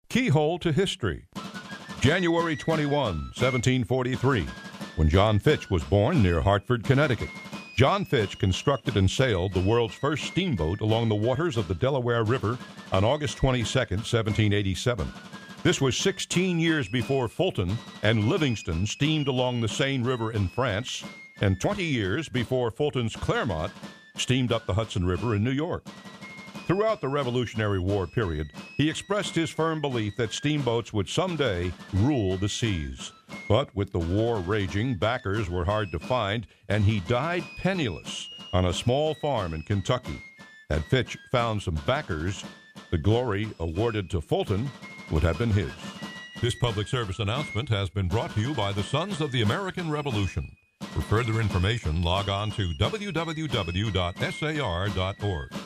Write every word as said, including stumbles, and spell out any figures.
Keyhole to History. January twenty-first, seventeen forty-three, when John Fitch was born near Hartford, Connecticut. John Fitch constructed and sailed the world's first steamboat along the waters of the Delaware River on August twenty-second, seventeen eighty-seven. This was sixteen years before Fulton and Livingston steamed along the Seine River in France, and twenty years before Fulton's Clermont steamed up the Hudson River in New York. Throughout the Revolutionary War period, he expressed his firm belief that steamboats would someday rule the seas. But with the war raging, backers were hard to find, and he died penniless on a small farm in Kentucky. Had Fitch found some backers, the glory awarded to Fulton would have been his. This public service announcement has been brought to you by the Sons of the American Revolution. For further information, log on to w w w dot s a r dot org.